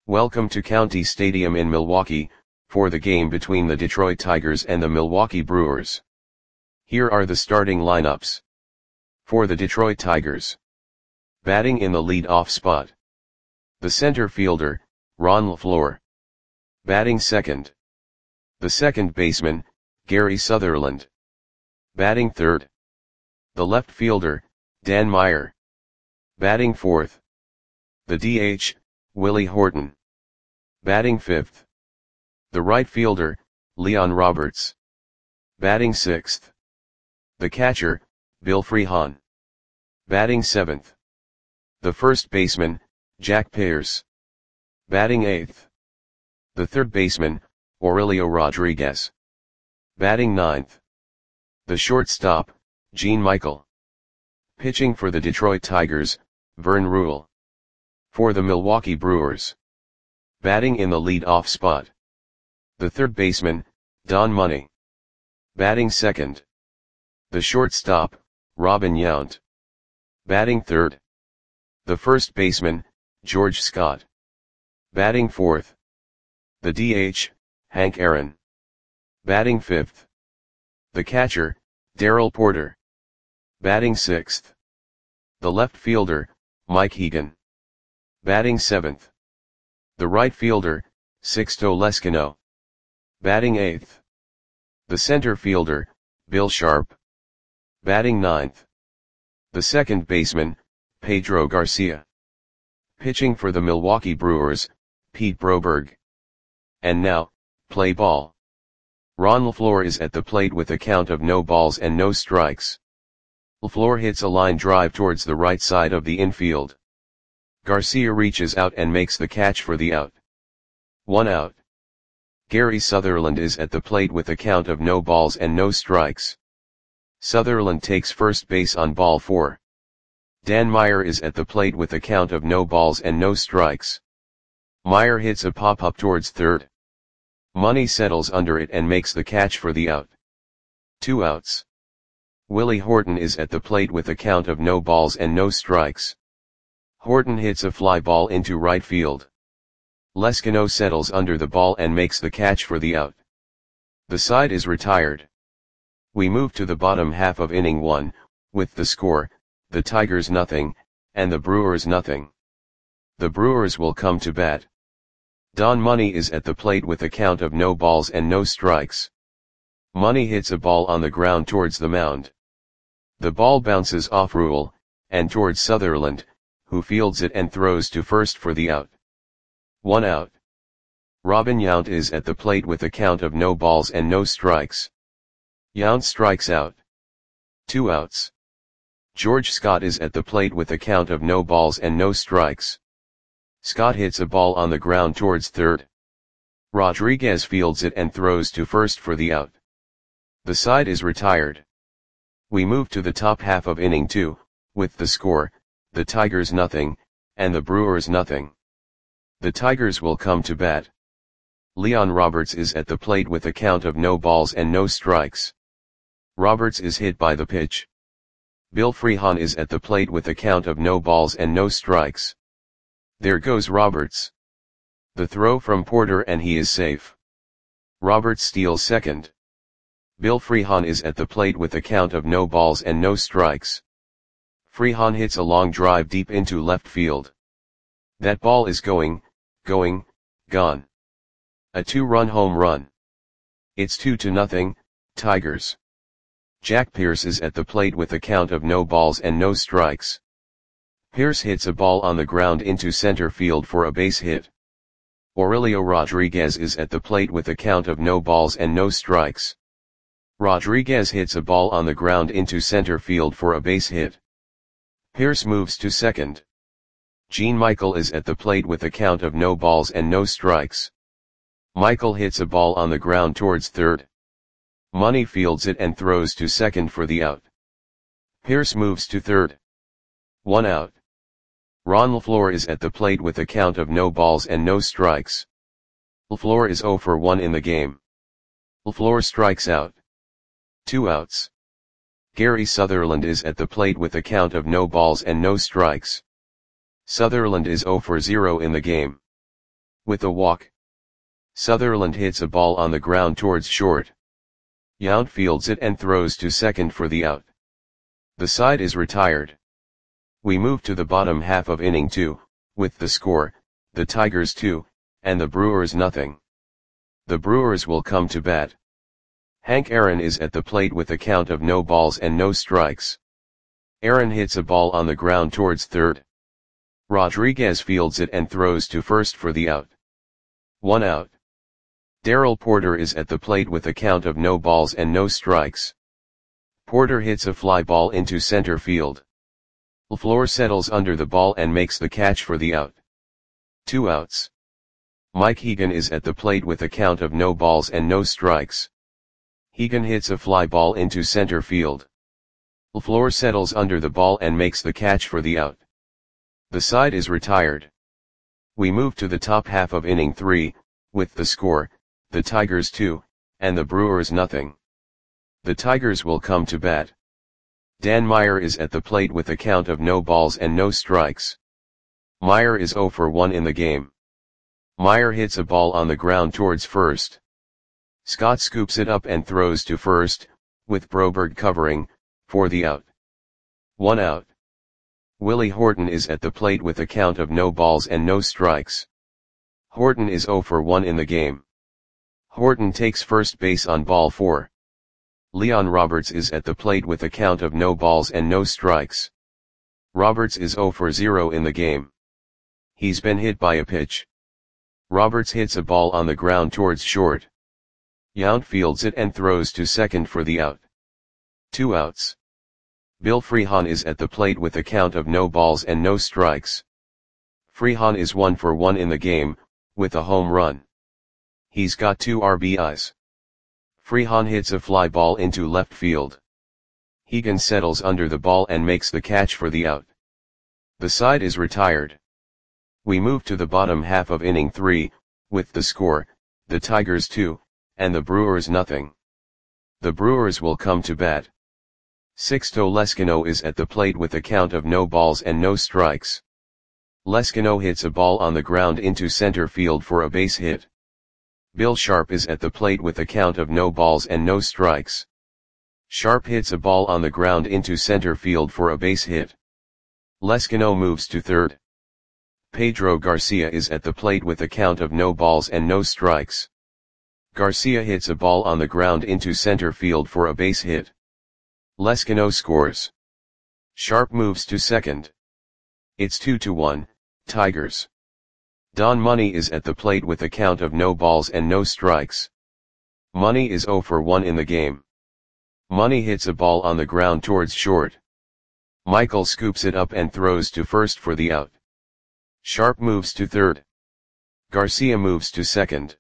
Welcome to County Stadium in Milwaukee, for the game between the Detroit Tigers and the Milwaukee Brewers. Here are the starting lineups. For the Detroit Tigers. Batting in the lead-off spot. The center fielder, Ron LeFlore. Batting second. The second baseman, Gary Sutherland. Batting third. The left fielder, Dan Meyer. Batting fourth. The DH, Willie Horton. Batting fifth. The right fielder, Leon Roberts. Batting sixth. The catcher, Bill Freehan. Batting seventh. The first baseman, Jack Pierce. Batting eighth. The third baseman, Aurelio Rodriguez. Batting ninth. The shortstop, Gene Michael. Pitching for the Detroit Tigers, Vern Ruhle. For the Milwaukee Brewers. Batting in the lead-off spot. The third baseman, Don Money. Batting second. The shortstop, Robin Yount. Batting third. The first baseman, George Scott. Batting fourth. The DH, Hank Aaron. Batting fifth. The catcher, Darrell Porter. Batting sixth. The left fielder, Mike Hegan. Batting seventh. The right fielder, Sixto Leskino. Batting eighth. The center fielder, Bill Sharp. Batting ninth. The second baseman, Pedro Garcia. Pitching for the Milwaukee Brewers, Pete Broberg. And now, play ball. Ron LeFlore is at the plate with a count of no balls and no strikes. LeFlore hits a line drive towards the right side of the infield. Garcia reaches out and makes the catch for the out. 1 out. Gary Sutherland is at the plate with a count of no balls and no strikes. Sutherland takes first base on ball 4. Dan Meyer is at the plate with a count of no balls and no strikes. Meyer hits a pop-up towards third. Money settles under it and makes the catch for the out. 2 outs. Willie Horton is at the plate with a count of no balls and no strikes. Horton hits a fly ball into right field. Leskino settles under the ball and makes the catch for the out. The side is retired. We move to the bottom half of inning 1, with the score, the Tigers nothing, and the Brewers nothing. The Brewers will come to bat. Don Money is at the plate with a count of no balls and no strikes. Money hits a ball on the ground towards the mound. The ball bounces off Ruhle, and towards Sutherland, who fields it and throws to first for the out. 1 out. Robin Yount is at the plate with a count of no balls and no strikes. Yount strikes out. 2 outs. George Scott is at the plate with a count of no balls and no strikes. Scott hits a ball on the ground towards third. Rodriguez fields it and throws to first for the out. The side is retired. We move to the top half of inning 2, with the score, the Tigers nothing, and the Brewers nothing. The Tigers will come to bat. Leon Roberts is at the plate with a count of no balls and no strikes. Roberts is hit by the pitch. Bill Freehan is at the plate with a count of no balls and no strikes. There goes Roberts. The throw from Porter and he is safe. Roberts steals second. Bill Freehan is at the plate with a count of no balls and no strikes. Freehan hits a long drive deep into left field. That ball is gone. A 2-run home run. It's 2-0, Tigers. Jack Pierce is at the plate with a count of no balls and no strikes. Pierce hits a ball on the ground into center field for a base hit. Aurelio Rodriguez is at the plate with a count of no balls and no strikes. Rodriguez hits a ball on the ground into center field for a base hit. Pierce moves to second. Gene Michael is at the plate with a count of no balls and no strikes. Michael hits a ball on the ground towards third. Money fields it and throws to second for the out. Pierce moves to third. 1 out. Ron LeFlore is at the plate with a count of no balls and no strikes. LeFlore is 0 for 1 in the game. LeFlore strikes out. 2 outs. Gary Sutherland is at the plate with a count of no balls and no strikes. Sutherland is 0 for 0 in the game. With a walk. Sutherland hits a ball on the ground towards short. Yount fields it and throws to second for the out. The side is retired. We move to the bottom half of inning 2, with the score, the Tigers 2, and the Brewers nothing. The Brewers will come to bat. Hank Aaron is at the plate with a count of no balls and no strikes. Aaron hits a ball on the ground towards third. Rodriguez fields it and throws to first for the out. 1 out. Darrell Porter is at the plate with a count of no balls and no strikes. Porter hits a fly ball into center field. LaFleur settles under the ball and makes the catch for the out. 2 outs. Mike Hegan is at the plate with a count of no balls and no strikes. Hegan hits a fly ball into center field. LaFleur settles under the ball and makes the catch for the out. The side is retired. We move to the top half of inning 3, with the score, the Tigers 2, and the Brewers nothing. The Tigers will come to bat. Dan Meyer is at the plate with a count of no balls and no strikes. Meyer is 0 for 1 in the game. Meyer hits a ball on the ground towards first. Scott scoops it up and throws to first, with Broberg covering, for the out. 1 out. Willie Horton is at the plate with a count of no balls and no strikes. Horton is 0 for 1 in the game. Horton takes first base on ball 4. Leon Roberts is at the plate with a count of no balls and no strikes. Roberts is 0 for 0 in the game. He's been hit by a pitch. Roberts hits a ball on the ground towards short. Yount fields it and throws to second for the out. 2 outs. Bill Freehan is at the plate with a count of no balls and no strikes. Freehan is 1 for 1 in the game, with a home run. He's got 2 RBIs. Freehan hits a fly ball into left field. Hegan settles under the ball and makes the catch for the out. The side is retired. We move to the bottom half of inning 3, with the score, the Tigers 2, and the Brewers nothing. The Brewers will come to bat. Sixto Leskino is at the plate with a count of no balls and no strikes. Leskino hits a ball on the ground into center field for a base hit. Bill Sharp is at the plate with a count of no balls and no strikes. Sharp hits a ball on the ground into center field for a base hit. Leskino moves to third. Pedro Garcia is at the plate with a count of no balls and no strikes. Garcia hits a ball on the ground into center field for a base hit. Leskino scores. Sharp moves to second. It's 2-1, Tigers. Don Money is at the plate with a count of no balls and no strikes. Money is 0 for 1 in the game. Money hits a ball on the ground towards short. Michael scoops it up and throws to first for the out. Sharp moves to third. Garcia moves to second.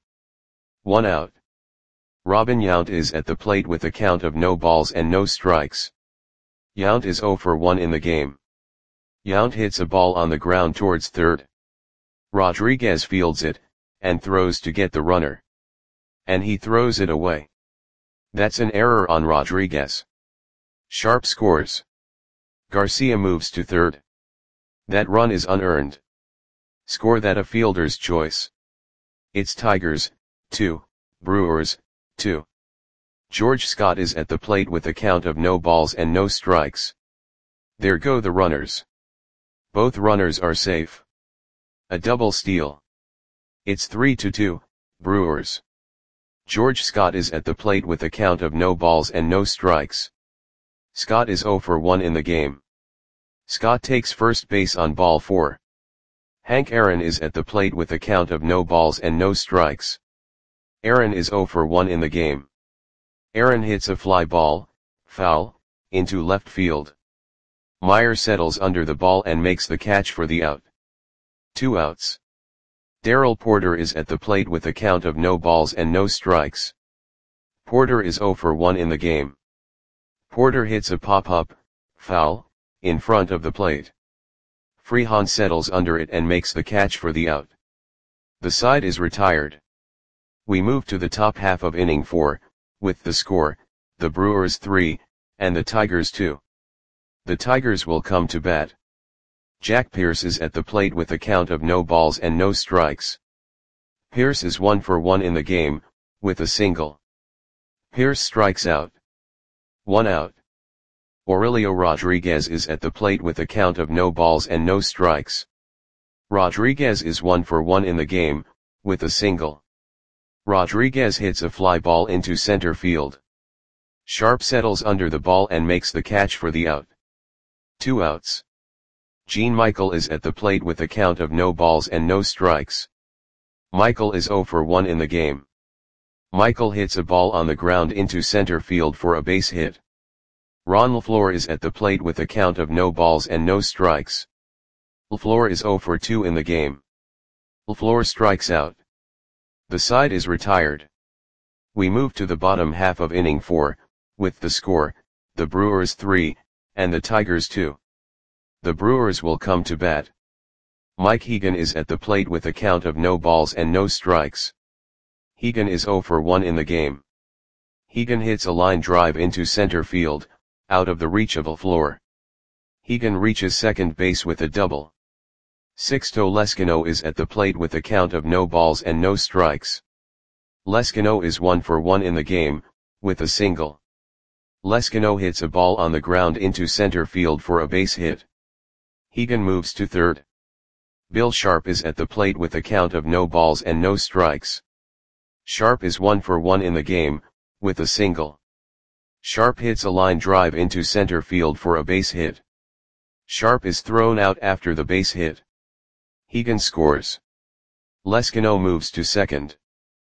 1 out. Robin Yount is at the plate with a count of no balls and no strikes. Yount is 0 for 1 in the game. Yount hits a ball on the ground towards third. Rodriguez fields it, and throws to get the runner. And he throws it away. That's an error on Rodriguez. Sharp scores. Garcia moves to third. That run is unearned. Score that a fielder's choice. It's Tigers, 2, Brewers, 2. George Scott is at the plate with a count of no balls and no strikes. There go the runners. Both runners are safe. A double steal. It's 3-2, Brewers. George Scott is at the plate with a count of no balls and no strikes. Scott is 0 for 1 in the game. Scott takes first base on ball 4. Hank Aaron is at the plate with a count of no balls and no strikes. Aaron is 0 for 1 in the game. Aaron hits a fly ball, foul, into left field. Meyer settles under the ball and makes the catch for the out. 2 outs. Darrell Porter is at the plate with a count of no balls and no strikes. Porter is 0 for 1 in the game. Porter hits a pop-up, foul, in front of the plate. Freehan settles under it and makes the catch for the out. The side is retired. We move to the top half of inning 4, with the score, the Brewers 3, and the Tigers 2. The Tigers will come to bat. Jack Pierce is at the plate with a count of no balls and no strikes. Pierce is 1 for 1 in the game, with a single. Pierce strikes out. 1 out. Aurelio Rodriguez is at the plate with a count of no balls and no strikes. Rodriguez is 1 for 1 in the game, with a single. Rodriguez hits a fly ball into center field. Sharp settles under the ball and makes the catch for the out. 2 outs. Gene Michael is at the plate with a count of no balls and no strikes. Michael is 0 for 1 in the game. Michael hits a ball on the ground into center field for a base hit. Ron LaFleur is at the plate with a count of no balls and no strikes. LaFleur is 0 for 2 in the game. LaFleur strikes out. The side is retired. We move to the bottom half of inning 4, with the score, the Brewers 3, and the Tigers 2. The Brewers will come to bat. Mike Hegan is at the plate with a count of no balls and no strikes. Hegan is 0 for 1 in the game. Hegan hits a line drive into center field, out of the reach of LaFleur. Hegan reaches second base with a double. Sixto Leskino is at the plate with a count of no balls and no strikes. Leskino is 1 for 1 in the game, with a single. Leskino hits a ball on the ground into center field for a base hit. Hegan moves to third. Bill Sharp is at the plate with a count of no balls and no strikes. Sharp is 1 for 1 in the game, with a single. Sharp hits a line drive into center field for a base hit. Sharp is thrown out after the base hit. Hegan scores. Leskino moves to second.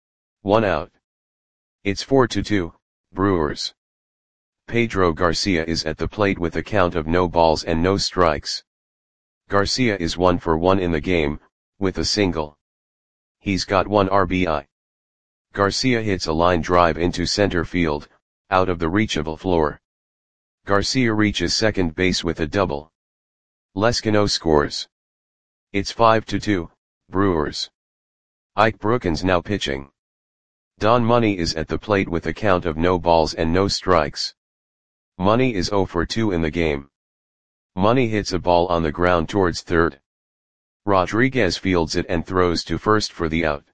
1 out. It's 4-2, Brewers. Pedro Garcia is at the plate with a count of no balls and no strikes. Garcia is 1 for 1 in the game, with a single. He's got 1 RBI. Garcia hits a line drive into center field, out of the reach of LaFleur. Garcia reaches second base with a double. Leskino scores. It's 5-2, Brewers. Ike Brookins now pitching. Don Money is at the plate with a count of no balls and no strikes. Money is 0 for 2 in the game. Money hits a ball on the ground towards third. Rodriguez fields it and throws to first for the out.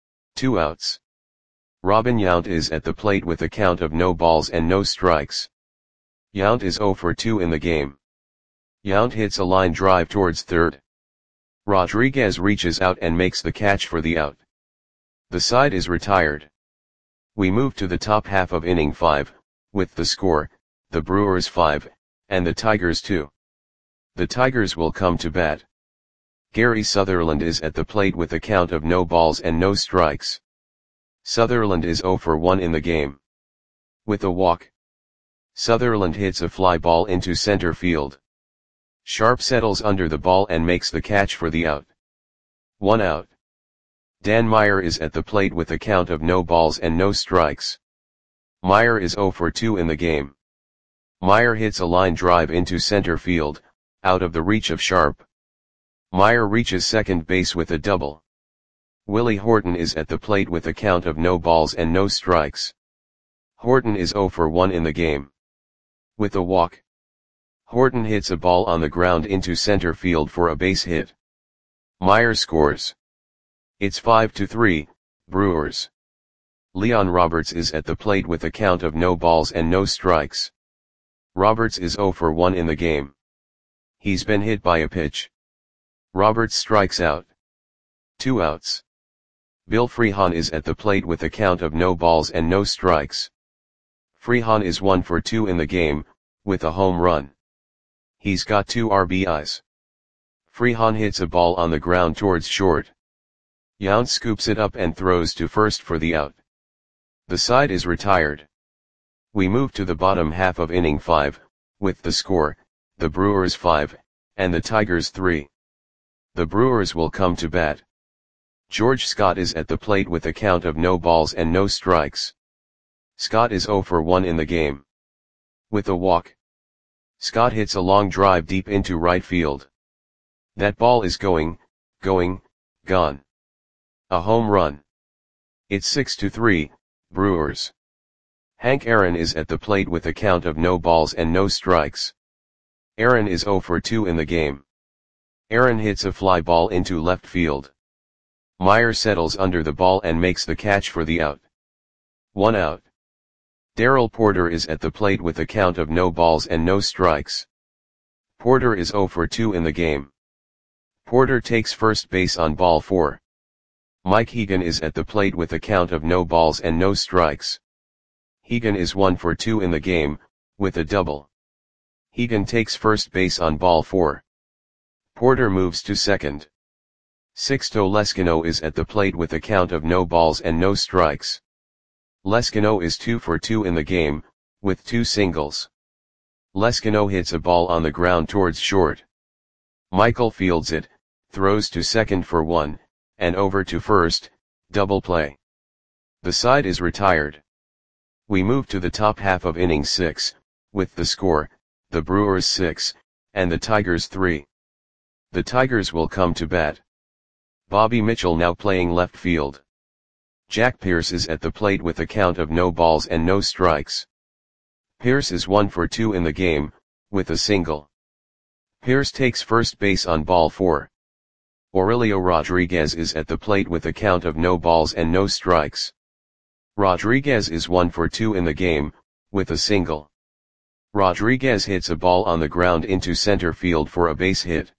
2 outs. Robin Yount is at the plate with a count of no balls and no strikes. Yount is 0 for 2 in the game. Yount hits a line drive towards third. Rodriguez reaches out and makes the catch for the out. The side is retired. We move to the top half of inning 5, with the score, the Brewers 5, and the Tigers 2. The Tigers will come to bat. Gary Sutherland is at the plate with a count of no balls and no strikes. Sutherland is 0 for 1 in the game. With a walk. Sutherland hits a fly ball into center field. Sharp settles under the ball and makes the catch for the out. 1 out. Dan Meyer is at the plate with a count of no balls and no strikes. Meyer is 0 for 2 in the game. Meyer hits a line drive into center field, out of the reach of Sharp. Meyer reaches second base with a double. Willie Horton is at the plate with a count of no balls and no strikes. Horton is 0 for 1 in the game. With a walk. Horton hits a ball on the ground into center field for a base hit. Meyer scores. It's 5-3, Brewers. Leon Roberts is at the plate with a count of no balls and no strikes. Roberts is 0 for 1 in the game. He's been hit by a pitch. Roberts strikes out. 2 outs. Bill Freehan is at the plate with a count of no balls and no strikes. Freehan is 1 for 2 in the game, with a home run. He's got 2 RBIs. Freehan hits a ball on the ground towards short. Yount scoops it up and throws to first for the out. The side is retired. We move to the bottom half of inning 5, with the score, the Brewers 5, and the Tigers 3. The Brewers will come to bat. George Scott is at the plate with a count of no balls and no strikes. Scott is 0 for 1 in the game. With a walk. Scott hits a long drive deep into right field. That ball is gone. A home run. It's 6-3, Brewers. Hank Aaron is at the plate with a count of no balls and no strikes. Aaron is 0 for 2 in the game. Aaron hits a fly ball into left field. Meyer settles under the ball and makes the catch for the out. 1 out. Darrell Porter is at the plate with a count of no balls and no strikes. Porter is 0 for 2 in the game. Porter takes first base on ball 4. Mike Hegan is at the plate with a count of no balls and no strikes. Hegan is 1 for 2 in the game, with a double. Hegan takes first base on ball 4. Porter moves to second. Sixto Leskino is at the plate with a count of no balls and no strikes. Leskino is 2 for 2 in the game, with 2 singles. Leskino hits a ball on the ground towards short. Michael fields it, throws to second for 1, and over to first, double play. The side is retired. We move to the top half of inning 6, with the score, the Brewers 6, and the Tigers 3. The Tigers will come to bat. Bobby Mitchell now playing left field. Jack Pierce is at the plate with a count of no balls and no strikes. Pierce is 1 for 2 in the game, with a single. Pierce takes first base on ball 4. Aurelio Rodriguez is at the plate with a count of no balls and no strikes. Rodriguez is 1 for 2 in the game, with a single. Rodriguez hits a ball on the ground into center field for a base hit.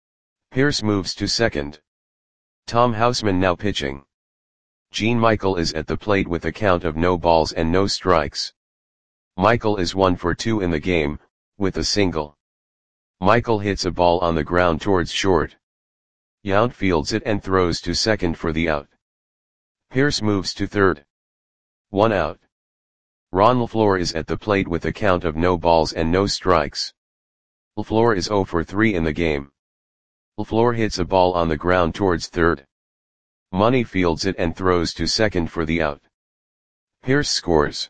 Pierce moves to second. Tom Houseman now pitching. Gene Michael is at the plate with a count of no balls and no strikes. Michael is 1 for 2 in the game, with a single. Michael hits a ball on the ground towards short. Yount fields it and throws to second for the out. Pierce moves to third. 1 out. Ron LaFleur is at the plate with a count of no balls and no strikes. LaFleur is 0 for 3 in the game. LaFleur hits a ball on the ground towards third. Money fields it and throws to second for the out. Pierce scores.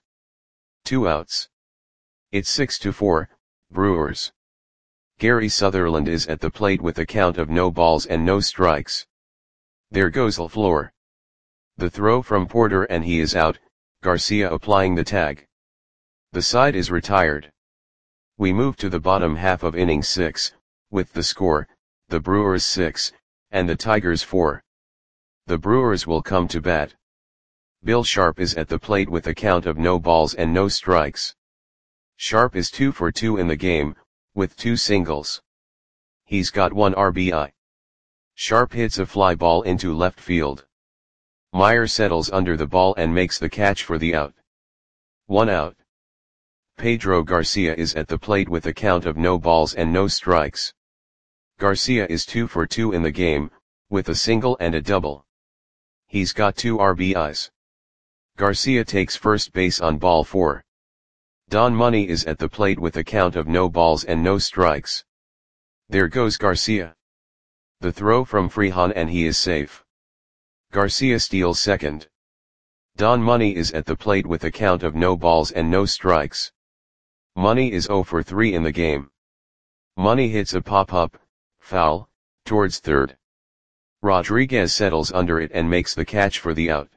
2 outs. It's 6-4, Brewers. Gary Sutherland is at the plate with a count of no balls and no strikes. There goes LaFleur. The throw from Porter and he is out, Garcia applying the tag. The side is retired. We move to the bottom half of inning 6, with the score, the Brewers 6, and the Tigers 4. The Brewers will come to bat. Bill Sharp is at the plate with a count of no balls and no strikes. Sharp is 2 for 2 in the game, with 2 singles. He's got 1 RBI. Sharp hits a fly ball into left field. Meyer settles under the ball and makes the catch for the out. 1 out. Pedro Garcia is at the plate with a count of no balls and no strikes. Garcia is 2 for 2 in the game, with a single and a double. He's got 2 RBIs. Garcia takes first base on ball 4. Don Money is at the plate with a count of no balls and no strikes. There goes Garcia. The throw from Freehan and he is safe. Garcia steals second. Don Money is at the plate with a count of no balls and no strikes. Money is 0 for 3 in the game. Money hits a pop-up, foul, towards third. Rodriguez settles under it and makes the catch for the out.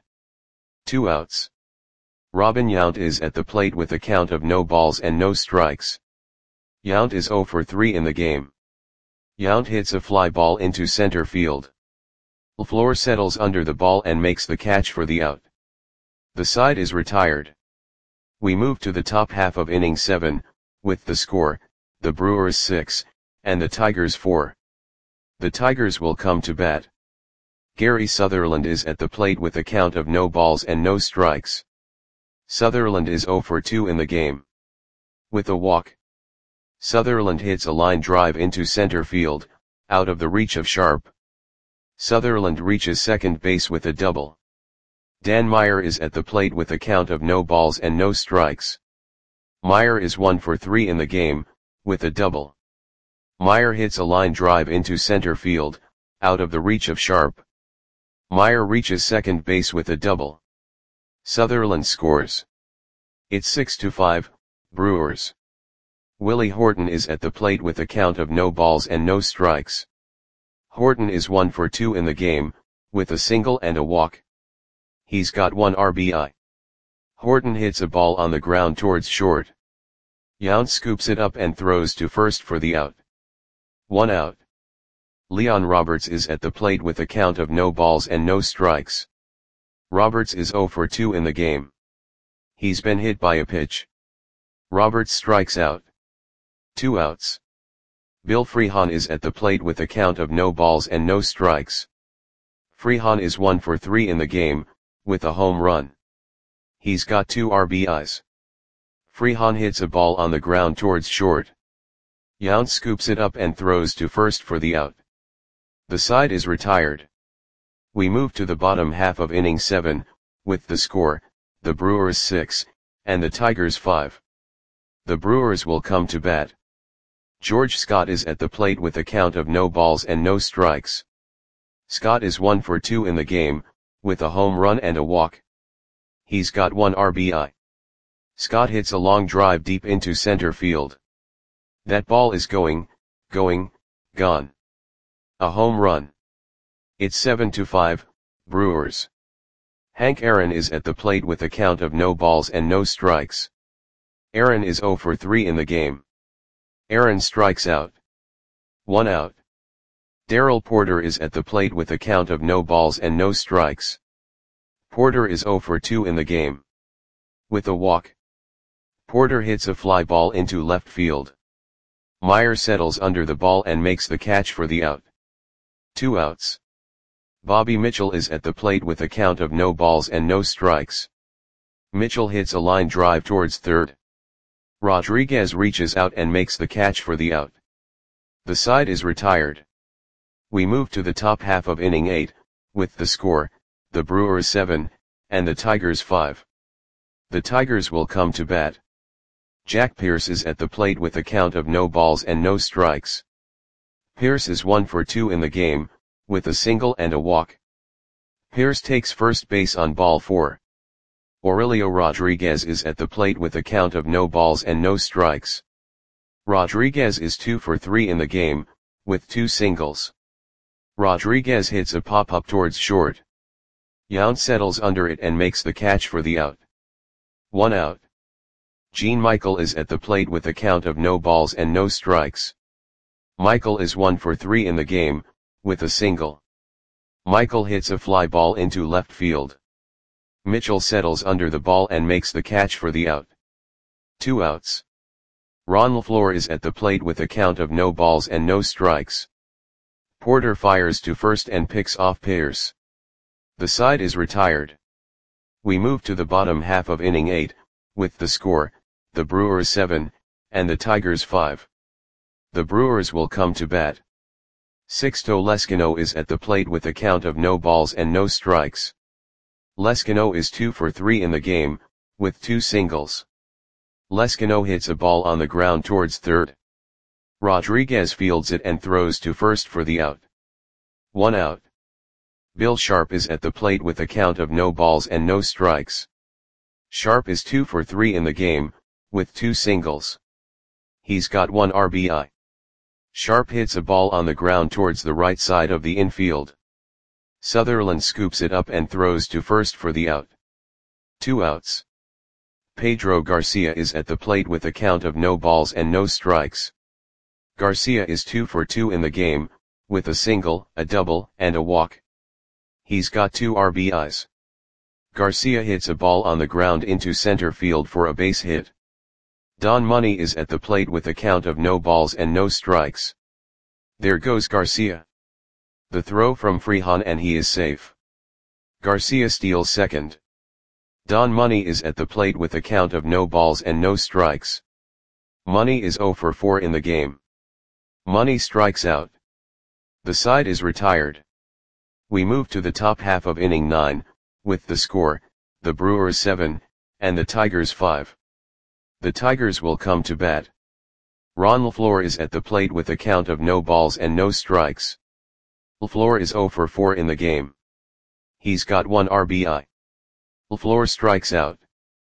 2 outs. Robin Yount is at the plate with a count of no balls and no strikes. Yount is 0 for 3 in the game. Yount hits a fly ball into center field. LaFleur settles under the ball and makes the catch for the out. The side is retired. We move to the top half of inning 7, with the score, the Brewers 6, and the Tigers 4. The Tigers will come to bat. Gary Sutherland is at the plate with a count of no balls and no strikes. Sutherland is 0 for 2 in the game. With a walk. Sutherland hits a line drive into center field, out of the reach of Sharp. Sutherland reaches second base with a double. Dan Meyer is at the plate with a count of no balls and no strikes. Meyer is 1 for 3 in the game, with a double. Meyer hits a line drive into center field, out of the reach of Sharp. Meyer reaches second base with a double. Sutherland scores. It's 6-5, Brewers. Willie Horton is at the plate with a count of no balls and no strikes. Horton is 1 for 2 in the game, with a single and a walk. He's got 1 RBI. Horton hits a ball on the ground towards short. Yount scoops it up and throws to first for the out. 1 out. Leon Roberts is at the plate with a count of no balls and no strikes. Roberts is 0 for 2 in the game. He's been hit by a pitch. Roberts strikes out. 2 outs. Bill Freehan is at the plate with a count of no balls and no strikes. Freehan is 1 for 3 in the game, with a home run. He's got 2 RBIs. Freehan hits a ball on the ground towards short. Yount scoops it up and throws to first for the out. The side is retired. We move to the bottom half of inning 7, with the score, the Brewers 6, and the Tigers 5. The Brewers will come to bat. George Scott is at the plate with a count of no balls and no strikes. Scott is 1 for 2 in the game, with a home run and a walk. He's got 1 RBI. Scott hits a long drive deep into center field. That ball is gone. A home run. It's 7-5, Brewers. Hank Aaron is at the plate with a count of no balls and no strikes. Aaron is 0 for 3 in the game. Aaron strikes out. 1 out. Darrell Porter is at the plate with a count of no balls and no strikes. Porter is 0 for 2 in the game. With a walk. Porter hits a fly ball into left field. Meyer settles under the ball and makes the catch for the out. 2 outs. Bobby Mitchell is at the plate with a count of no balls and no strikes. Mitchell hits a line drive towards third. Rodriguez reaches out and makes the catch for the out. The side is retired. We move to the top half of inning 8, with the score, the Brewers 7, and the Tigers 5. The Tigers will come to bat. Jack Pierce is at the plate with a count of no balls and no strikes. Pierce is 1 for 2 in the game, with a single and a walk. Pierce takes first base on ball 4. Aurelio Rodriguez is at the plate with a count of no balls and no strikes. Rodriguez is 2 for 3 in the game, with 2 singles. Rodriguez hits a pop-up towards short. Yount settles under it and makes the catch for the out. 1 out. Gene Michael is at the plate with a count of no balls and no strikes. Michael is 1 for 3 in the game, with a single. Michael hits a fly ball into left field. Mitchell settles under the ball and makes the catch for the out. 2 outs. Ron LeFlore is at the plate with a count of no balls and no strikes. Porter fires to first and picks off Pierce. The side is retired. We move to the bottom half of inning 8, with the score, the Brewers 7, and the Tigers 5. The Brewers will come to bat. Sixto Leskino is at the plate with a count of no balls and no strikes. Leskino is 2 for 3 in the game, with 2 singles. Leskino hits a ball on the ground towards third. Rodriguez fields it and throws to first for the out. 1 out. Bill Sharp is at the plate with a count of no balls and no strikes. Sharp is 2 for 3 in the game, with 2 singles. He's got 1 RBI. Sharp hits a ball on the ground towards the right side of the infield. Sutherland scoops it up and throws to first for the out. 2 outs. Pedro Garcia is at the plate with a count of no balls and no strikes. Garcia is 2 for 2 in the game, with a single, a double, and a walk. He's got 2 RBIs. Garcia hits a ball on the ground into center field for a base hit. Don Money is at the plate with a count of no balls and no strikes. There goes Garcia. The throw from Freehan and he is safe. Garcia steals second. Don Money is at the plate with a count of no balls and no strikes. Money is 0 for 4 in the game. Money strikes out. The side is retired. We move to the top half of inning 9, with the score, the Brewers 7, and the Tigers 5. The Tigers will come to bat. Ron LeFlore is at the plate with a count of no balls and no strikes. LeFlore is 0 for 4 in the game. He's got 1 RBI. LeFlore strikes out.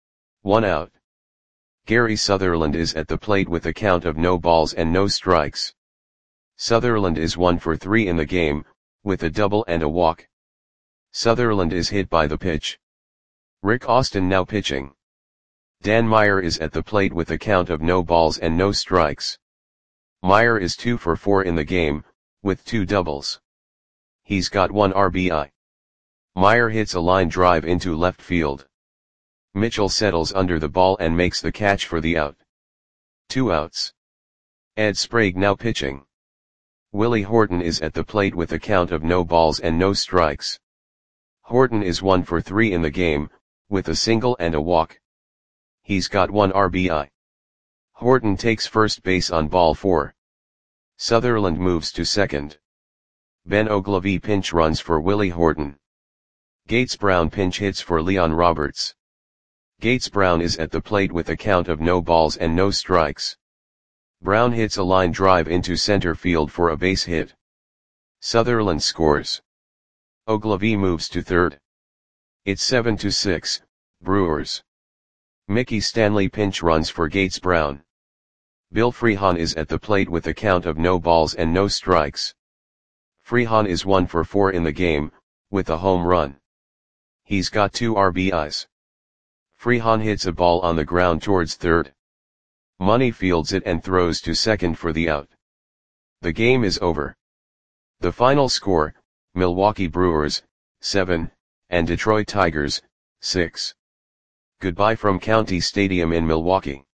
1 out. Gary Sutherland is at the plate with a count of no balls and no strikes. Sutherland is 1 for 3 in the game, with a double and a walk. Sutherland is hit by the pitch. Rick Austin now pitching. Dan Meyer is at the plate with a count of no balls and no strikes. Meyer is 2 for 4 in the game, with 2 doubles. He's got 1 RBI. Meyer hits a line drive into left field. Mitchell settles under the ball and makes the catch for the out. 2 outs. Ed Sprague now pitching. Willie Horton is at the plate with a count of no balls and no strikes. Horton is 1 for 3 in the game, with a single and a walk. He's got 1 RBI. Horton takes first base on ball 4. Sutherland moves to second. Ben Oglivie pinch runs for Willie Horton. Gates Brown pinch hits for Leon Roberts. Gates Brown is at the plate with a count of no balls and no strikes. Brown hits a line drive into center field for a base hit. Sutherland scores. Oglivie moves to third. It's 7-6, Brewers. Mickey Stanley pinch runs for Gates Brown. Bill Freehan is at the plate with a count of no balls and no strikes. Freehan is 1 for 4 in the game, with a home run. He's got 2 RBIs. Freehan hits a ball on the ground towards third. Money fields it and throws to second for the out. The game is over. The final score, Milwaukee Brewers, 7, and Detroit Tigers, 6. Goodbye from County Stadium in Milwaukee.